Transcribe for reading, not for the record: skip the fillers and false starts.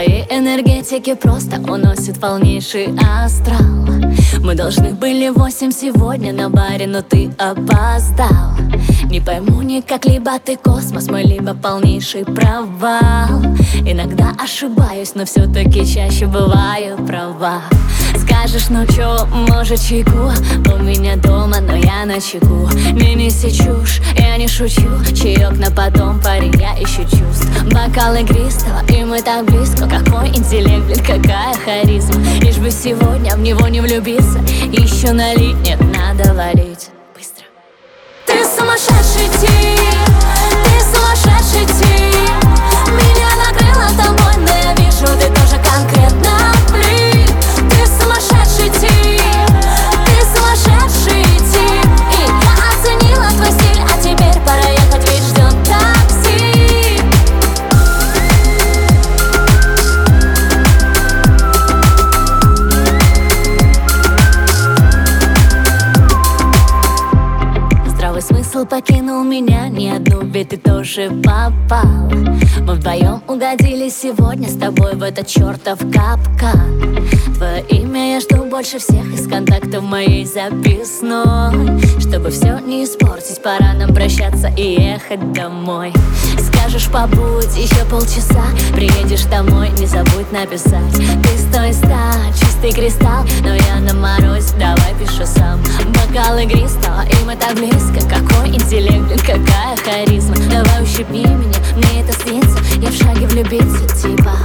своей энергетики просто уносит полнейший астрал. Мы должны были в 8 сегодня на баре, но ты опоздал. Не пойму никак, либо ты космос мой, либо полнейший провал. Иногда ошибаюсь, но все-таки чаще бываю права. Скажешь, ну чё, может чайку? У меня дома, но я начеку. Не неси чушь, я не шучу. Чаек на потом, парень, я ищу чувств. Бокал игристого, и мы так близко. Какой интеллект, блин, какая харизма. Лишь бы сегодня в него не влюбиться. Еще налить, нет, надо валить. Быстро. Ты сумасшедший тип, ты сумасшедший тип. Меня накрыло тобой, но я вижу, ты тоже конкретно флип. Ты сумасшедший тип, ты сумасшедший тип. И я оценила твой стиль, а теперь пора ехать, ведь ждет такси. Здравый смысл покинул меня, ни одну, ведь ты тоже попал. Мы вдвоем угодили сегодня с тобой в этот чертов капкан. Твое имя я жду больше всех из контактов моей записной. Чтобы все не испортить, пора нам прощаться и ехать домой. Скажешь, побудь еще полчаса, приедешь домой, не забудь написать. Ты стой, чистый кристалл, но я на морозе, давай пишу сам. Бокал игристого, и мы так близко. Какой интеллект, блин, какая харизма. Давай ущипни меня, мне это светится. Я в шаге влюбиться, типа.